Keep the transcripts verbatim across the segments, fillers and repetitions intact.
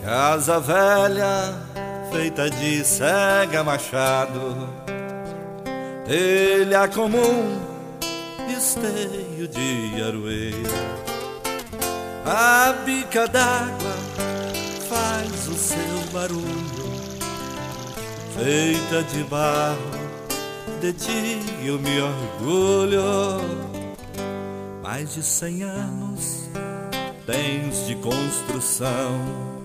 Casa velha, feita de cega machado, telha comum, esteio de aroeira. A bica d'água faz o seu barulho, feita de barro, de ti eu me orgulho. Mais de cem anos tens de construção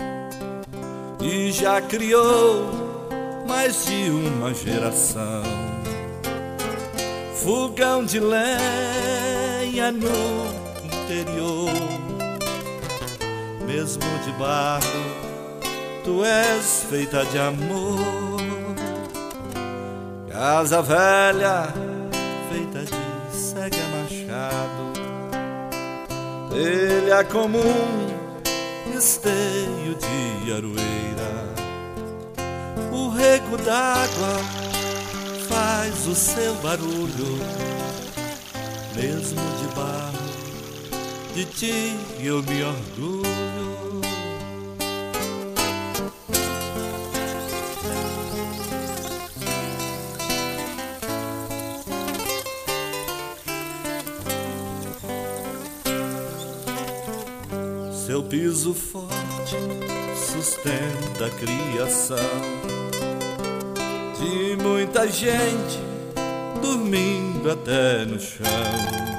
e já criou mais de uma geração. Fogão de lenha no interior, mesmo de barro, tu és feita de amor. Casa velha, feita de cega machado, telha comum, esteio de aroeira. O rego d'água faz o seu barulho, mesmo de barro, de ti eu me orgulho. Seu piso forte sustenta a criação de muita gente dormindo até no chão.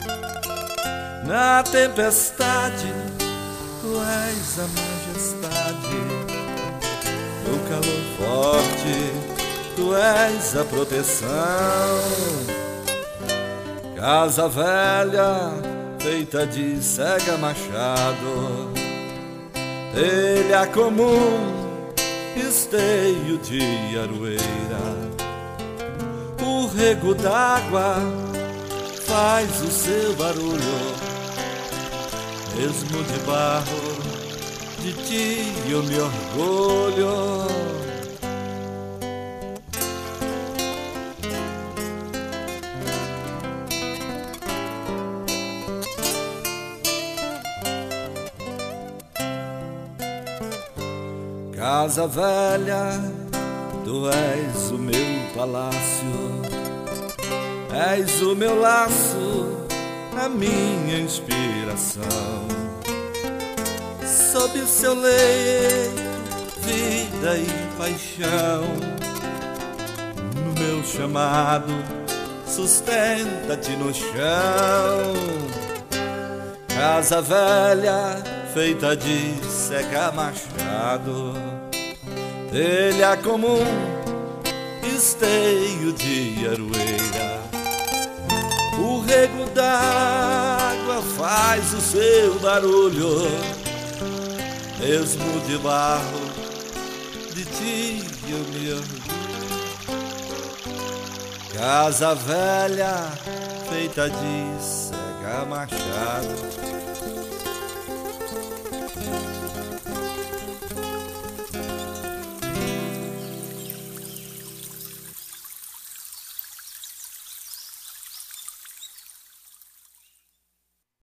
Na tempestade, tu és a majestade. No calor forte, tu és a proteção. Casa velha, feita de cega machado, telha comum, esteio de aroeira. O rego d'água faz o seu barulho, mesmo de barro, de ti eu me orgulho. Casa velha, tu és o meu palácio, és o meu laço, a minha inspiração. Sob o seu leito, vida e paixão, no meu chamado, sustenta-te no chão. Casa velha, feita de cega machado, telha comum, esteio de aroeira. O rego d'água faz o seu barulho, mesmo de barro, de ti eu me orgulho. Casa velha, feita de cega machado,